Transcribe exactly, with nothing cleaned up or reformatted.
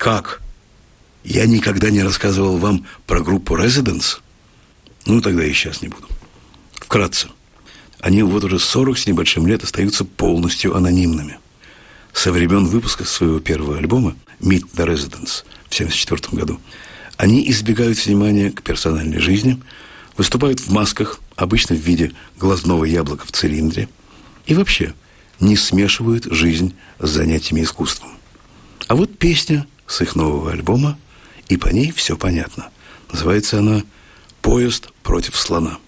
Как? Я никогда не рассказывал вам про группу Residents? Ну, тогда и сейчас не буду. Вкратце. Они вот уже сорок с небольшим лет остаются полностью анонимными. Со времен выпуска своего первого альбома «Meet the Residents» в семьдесят четвёртом году они избегают внимания к персональной жизни, выступают в масках, обычно в виде глазного яблока в цилиндре, и вообще не смешивают жизнь с занятиями искусством. А вот песня с их нового альбома, и по ней все понятно. Называется она «Поезд против слона».